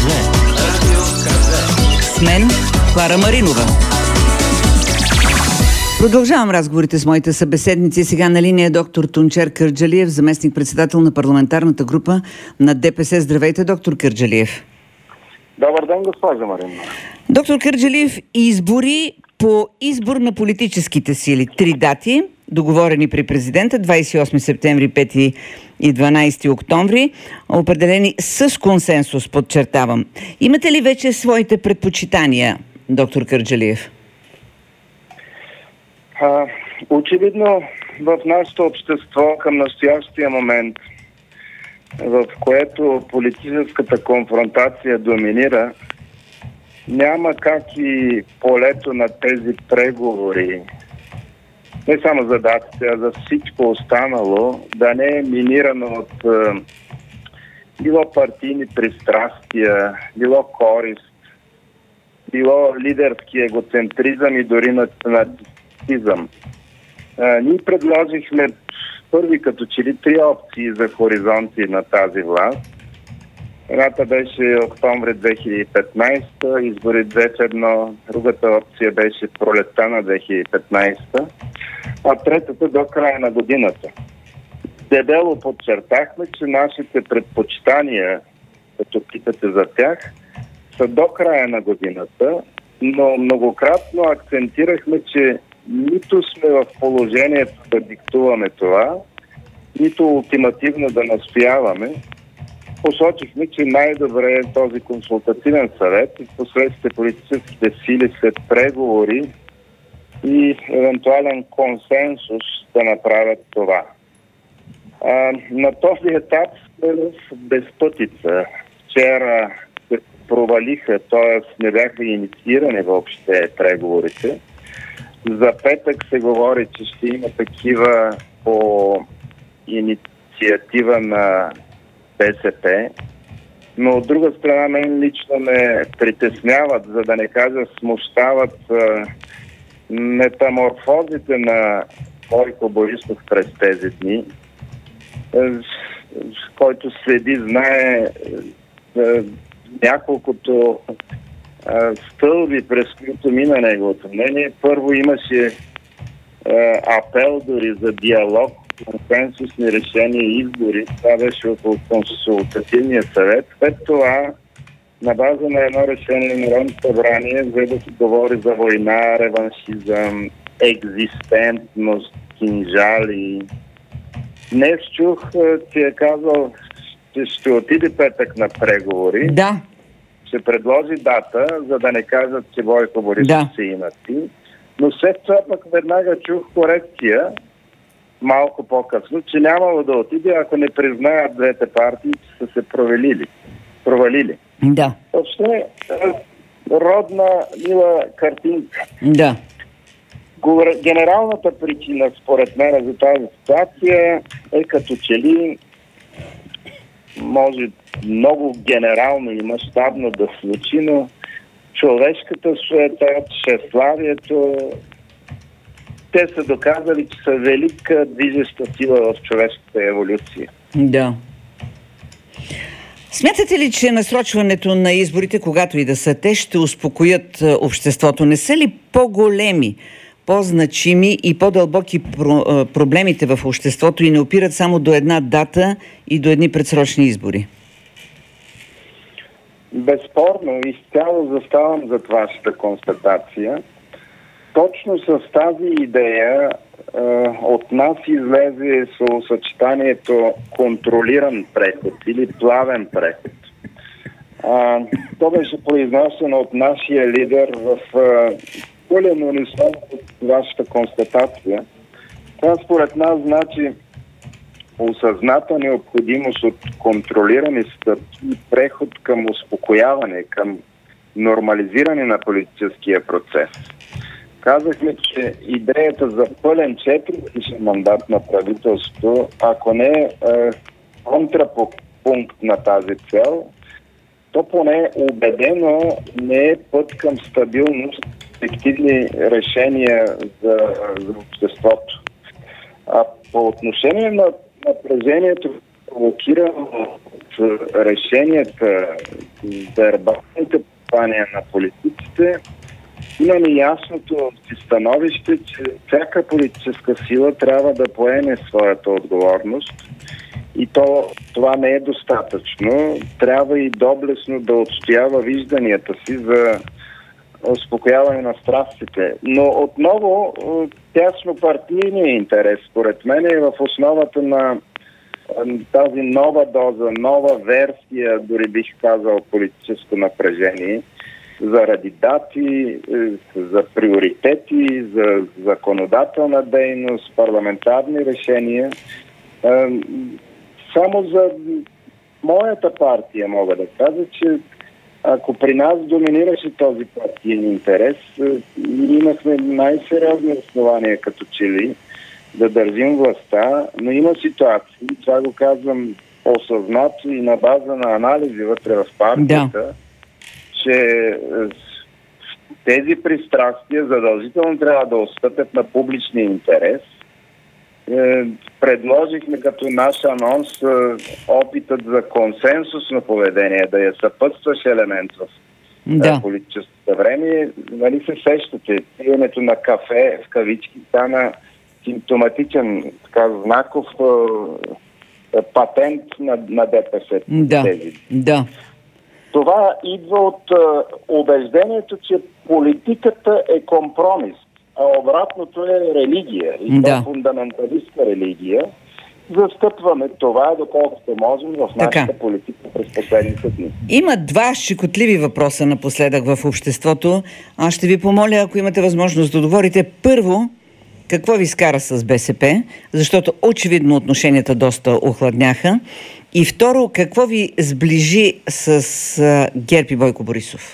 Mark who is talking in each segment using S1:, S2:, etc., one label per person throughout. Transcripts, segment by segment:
S1: С мен Клара Маринова. Продължавам разговорите с моите събеседници. Сега на линия е доктор Тунчер Кърджалиев, заместник-председател на парламентарната група на ДПС. Здравейте, доктор Кърджалиев.
S2: Добър ден, госпожа Маринова.
S1: Доктор Кърджалиев, избори по избор на политическите сили. 3 дати, договорени при президента, 28 септември, 5 и 12 октомври, определени с консенсус, подчертавам. Имате ли вече своите предпочитания, доктор Кърджалиев?
S2: Очевидно в нашето общество към настоящия момент, в което политическата конфронтация доминира, няма как и полето на тези преговори, не само за датите, а за всичко останало, да не е минирано от било партийни пристрастия, било корист, било лидерски егоцентризъм и дори нацизъм. Ние предложихме първи като че ли 3 опции за хоризонти на тази власт. Едната беше октомври 2015, избори 2 в 1, другата опция беше пролетта на 2015, а третата до края на годината. Дебело подчертахме, че нашите предпочитания, като питате за тях, са до края на годината, но многократно акцентирахме, че нито сме в положението да диктуваме това, нито ултимативно да настояваме. Посочихме, че най-добре е този консултативен съвет и последствие политическите сили след преговори и евентуален консенсус да направят това. На този етап сме в безпътица. Вчера се провалиха, т.е. не бяха инициирани въобще преговорите. За петък се говори, че ще има такива по инициатива на БСП, но от друга страна мен лично ме притесняват, за да не кажа смущават метаморфозите на Бойко Борисов през тези дни, който следи, знае няколкото стълби, през които мина неговото мнение. Първо имаше апел дори за диалог, консенсусни решения и избори. Това беше около консултативния съвет. След това, на база на едно решение на Народното събрание, за да се говори за война, реваншизъм, екзистентност, кинжали. Днес чух, че е казал, че ще отиде петък на преговори.
S1: Да.
S2: Ще предложи дата, за да не кажат, че Бойко Борисов се инати. Но след това пък веднага чух корекция, малко по-късно, че нямало да отиде, ако не признаят двете партии, че са се провалили.
S1: Да.
S2: Въобще родна мила картинка.
S1: Да.
S2: Генералната причина, според мен, за тази ситуация е като че ли може много генерално и мащабно да случи, но човешката суета, тщеславието, те са доказали, че са велика движеща сила в човешката еволюция.
S1: Да. Смятате ли, че насрочването на изборите, когато и да са те, ще успокоят обществото? Не са ли по-големи, по-значими и по-дълбоки проблемите в обществото и не опират само до една дата и до едни предсрочни избори?
S2: Безспорно, изцяло заставам зад вашата констатация. Точно с тази идея от нас излезе словосъчетанието контролиран преход или плавен преход. То беше произнесено от нашия лидер в пълен унисон от вашата констатация. Това според нас значи осъзната необходимост от контролирани стъпки и преход към успокояване, към нормализиране на политическия процес. Казахме, че идеята за пълен 4-годишен мандат на правителството, ако не е контрапункт на тази цел, то поне убедено не е път към стабилност, ефективни решения за обществото. А по отношение на напрежението, провокирано от решенията, вербалните послания на политиците, имаме ясното си становище, че всяка политическа сила трябва да поеме своята отговорност и това не е достатъчно. Трябва и доблестно да отстоява вижданията си за успокояване на страстите. Но отново тясно партийният интерес, според мен, е в основата на тази нова доза, нова версия, дори бих казал, политическо напрежение, заради дати, за приоритети, за законодателна дейност, парламентарни решения. Само за моята партия мога да кажа, че ако при нас доминираше този партиен интерес, имахме най-сериозни основания като че ли да държим властта, но има ситуации, това го казвам осъзнато и на база на анализи вътре в партията, че тези пристрастия задължително трябва да отстъпят на публичния интерес. Предложихме като наш анонс опитът за консенсусно поведение да я съпътстваш елемент в политическото време. Нали се сещате, пиенето на кафе в кавички стана симптоматичен, така знаков патент на ДПС.
S1: Да.
S2: Това идва от убеждението, че политиката е компромис, а обратното е религия. И това фундаменталистка религия. Застъпваме това, доколкото можем в нашата политика през последните дни.
S1: Има два щекотливи въпроса напоследък в обществото. Аз ще ви помоля, ако имате възможност да отговорите. Първо, какво ви скара с БСП? Защото очевидно отношенията доста охладняха. И второ, какво ви сближи с ГЕРБ и Бойко Борисов?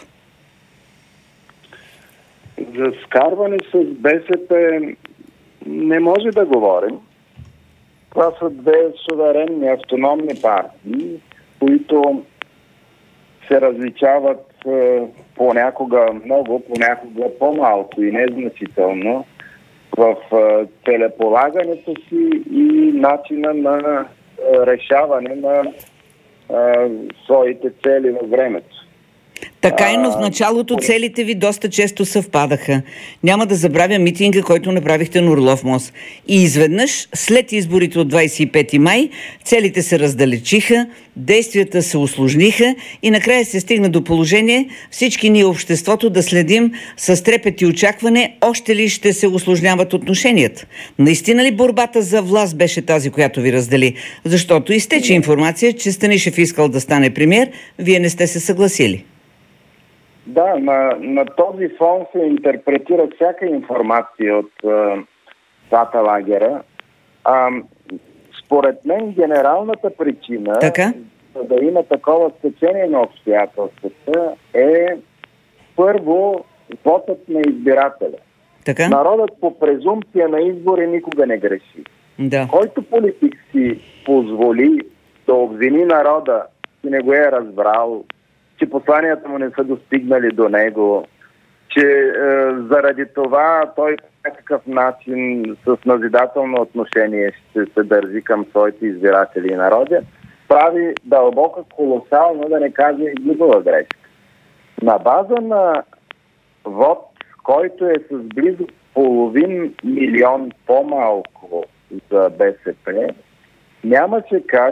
S2: За скарване с БСП не може да говорим. Това са две суверенни, автономни партии, които се различават понякога много, понякога по-малко и незначително в целеполагането си и начина на решаване на своите цели във времето.
S1: Така и, но в началото целите ви доста често съвпадаха. Няма да забравя митинга, който направихте на Орлов мост. И изведнъж, след изборите от 25 май, целите се раздалечиха, действията се усложниха и накрая се стигна до положение всички ние обществото да следим с трепет и очакване, още ли ще се усложняват отношенията. Наистина ли борбата за власт беше тази, която ви раздели? Защото изтече информация, че Станишев искал да стане премиер, вие не сте се съгласили.
S2: Да, на този фон се интерпретира всяка информация от двата лагера. Според мен генералната причина да има такова стечение на обстоятелствата е първо вотът на избирателя. Народът по презумпция на избори никога не греши. Който политик си позволи да обвини народа, че не го е разбрал, че посланията му не са достигнали до него, че заради това той по някакъв начин с назидателно отношение ще се държи към своите избиратели и народи, прави дълбока, колосална, да не кажа и глупава грешка. На база на вод, който е с близо 500 000 по-малко за БСП, нямаше как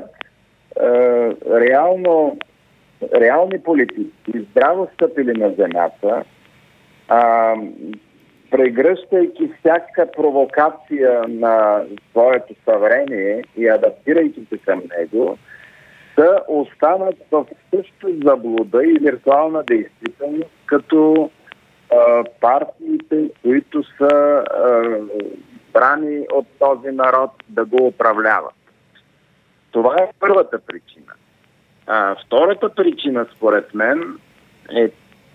S2: реални политици, здраво стъпили на земята, прегръщайки всяка провокация на своето съвремие и адаптирайки се към него, да останат в същата заблуда и виртуална действителност, като партиите, които са брани от този народ да го управляват. Това е първата причина. Втората причина, според мен, е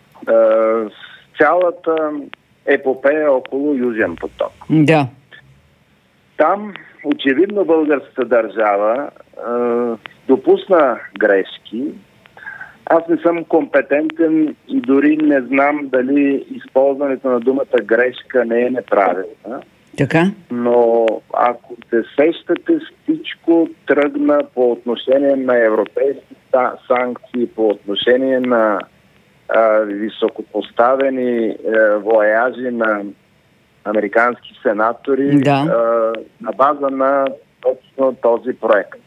S2: цялата епопея около Южен поток.
S1: Да.
S2: Там, очевидно, българската държава допусна грешки. Аз не съм компетентен и дори не знам дали използването на думата грешка не е неправилна. Но ако се сещате, всичко тръгна по отношение на европейските санкции по отношение на високопоставени вояжи на американски сенатори на база на точно този проект.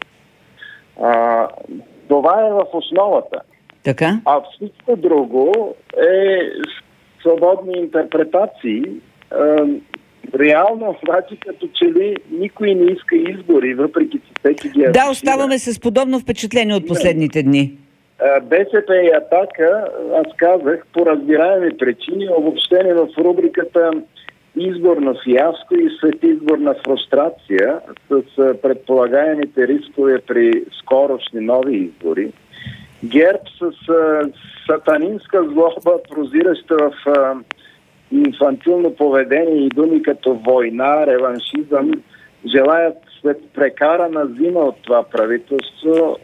S2: Това е в основата.
S1: Така?
S2: А всичко друго е свободни интерпретации. Реално, обаче, като че ли никой не иска избори, въпреки че всеки ги
S1: Да, оставаме с подобно впечатление от последните дни.
S2: БСП и Атака, аз казах, по разбираеми причини, обобщени в рубриката изборна фиаско и следизборна фрустрация с предполагаемите рискове при скорошни нови избори. ГЕРБ с сатанинска злоба, прозираща в инфантилно поведение и думи като война, реваншизъм, желаят след прекарана зима от това правителство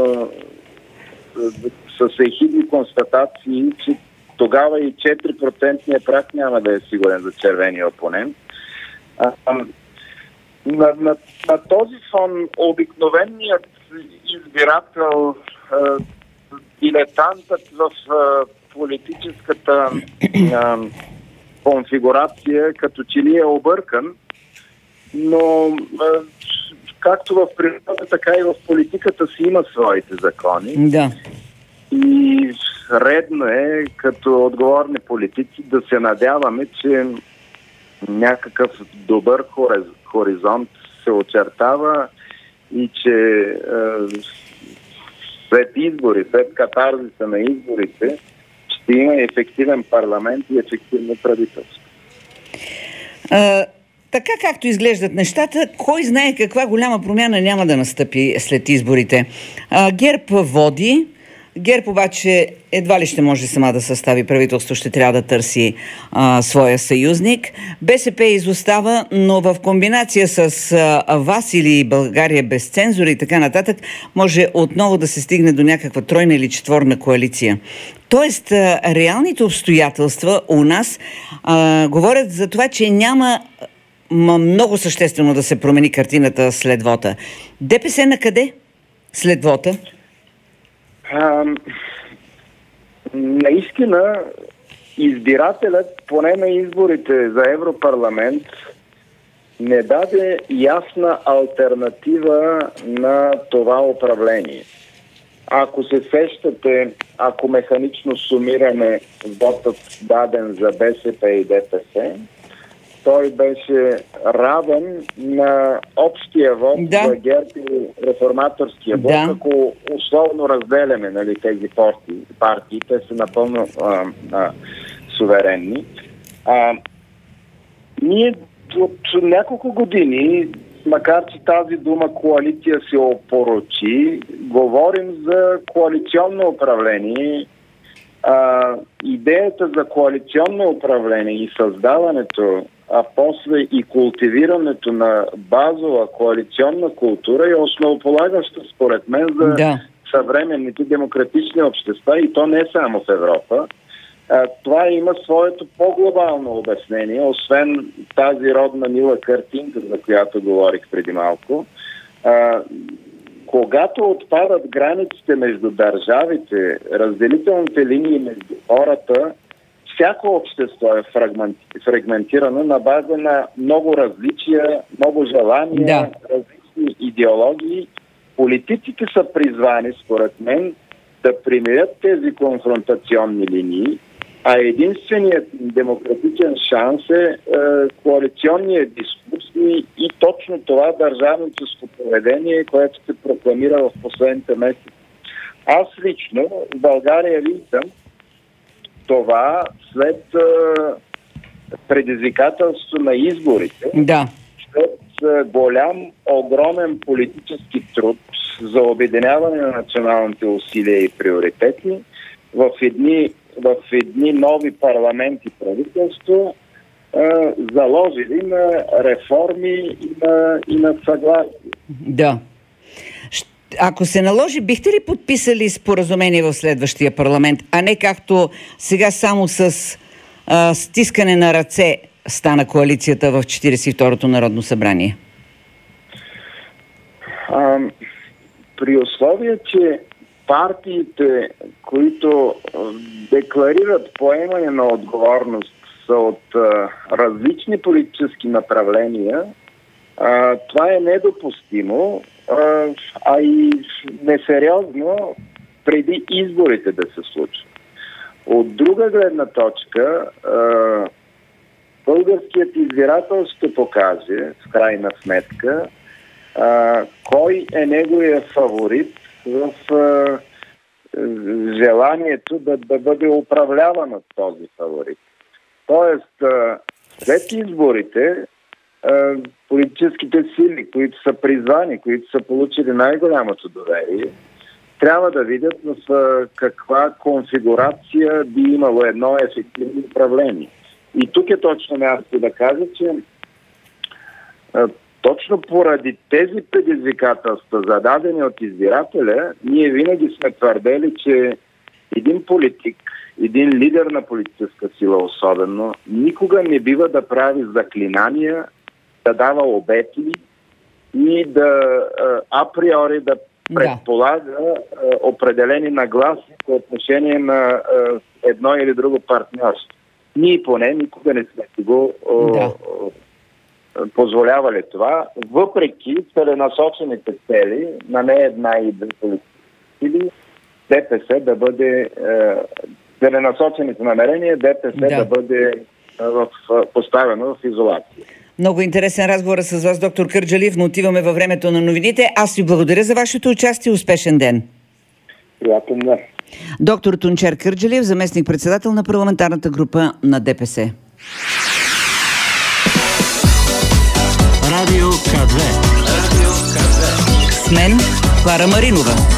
S2: с ехидни констатации, че тогава и 4% прак няма да е сигурен за червения опонент. На този фон обикновеният избирател, дилетантът в политическата конфигурация, като че ли е объркан, но както в природата, така и в политиката си има своите закони.
S1: Да.
S2: И редно е, като отговорни политици, да се надяваме, че някакъв добър хоризонт се очертава и че след избори, след катарзиса на изборите, ще има ефективен парламент и ефективно правителство.
S1: Така както изглеждат нещата, кой знае каква голяма промяна няма да настъпи след изборите. ГЕРБ води. ГЕРБ обаче едва ли ще може сама да състави правителство, ще трябва да търси своя съюзник. БСП изостава, но в комбинация с вас или България без цензура и така нататък, може отново да се стигне до някаква тройна или четворна коалиция. Тоест, реалните обстоятелства у нас говорят за това, че няма много съществено да се промени картината след вота. ДПС на къде след вота?
S2: Наистина, избирателят, поне на изборите за Европарламент, не даде ясна алтернатива на това управление. Ако се сещате, ако механично сумираме вотът даден за БСП и ДПС, той беше равен на общия вод за ГЕРБ и реформаторския блок, ако условно разделяме тези партии, те са напълно суверенни. Ние от няколко години, макар че тази дума коалиция се опорочи, говорим за коалиционно управление. Идеята за коалиционно управление и създаването, а после и култивирането на базова коалиционна култура е основополагащо, според мен, за съвременните демократични общества, и то не само в Европа. Това има своето по-глобално обяснение, освен тази родна мила картинка, за която говорих преди малко. Когато отпадат границите между държавите, разделителните линии между хората, всяко общество е фрагментирано на база на много различия, много желания, различни идеологии. Политиците са призвани, според мен, да примирят тези конфронтационни линии, а единственият демократичен шанс е коалиционният дискурс и точно това държавническо поведение, което се прокламира в последните месеци. Аз лично в България виждам това след предизвикателство на изборите, след голям, огромен политически труд за обединяване на националните усилия и приоритети в едни нови парламенти правителство, заложили на реформи и на съгласие.
S1: Да. Ако се наложи, бихте ли подписали споразумение в следващия парламент, а не както сега само с стискане на ръце стана коалицията в 42-то Народно събрание?
S2: При условие, че партиите, които декларират поемане на отговорност, са от различни политически направления, това е недопустимо, а и несериозно преди изборите да се случат. От друга гледна точка, българският избирател ще покаже, в крайна сметка, кой е неговия фаворит в желанието да бъде управляван от този фаворит. Тоест, след изборите, политическите сили, които са призвани, които са получили най-голямото доверие, трябва да видят в каква конфигурация би имало едно ефективно управление. И тук е точно място да кажа, че точно поради тези предизвикателства, зададени от избирателя, ние винаги сме твърдели, че един политик, един лидер на политическа сила особено, никога не бива да прави заклинания, да дава обети и да априори да предполага определени нагласи по отношение на едно или друго партньорство. Ние поне никога не сме го позволявали това, въпреки целенасочените цели на не една и две политически сили, ДПС да бъде целенасочените намерения, ДПС да бъде поставено в изолация.
S1: Много интересен разговор с вас, доктор Кърджалиев, но отиваме във времето на новините. Аз ви благодаря за вашето участие. Успешен ден!
S2: Приятен ден!
S1: Доктор Тунчер Кърджалиев, заместник-председател на парламентарната група на ДПС.
S3: Радио К2.
S1: С мен Клара Маринова.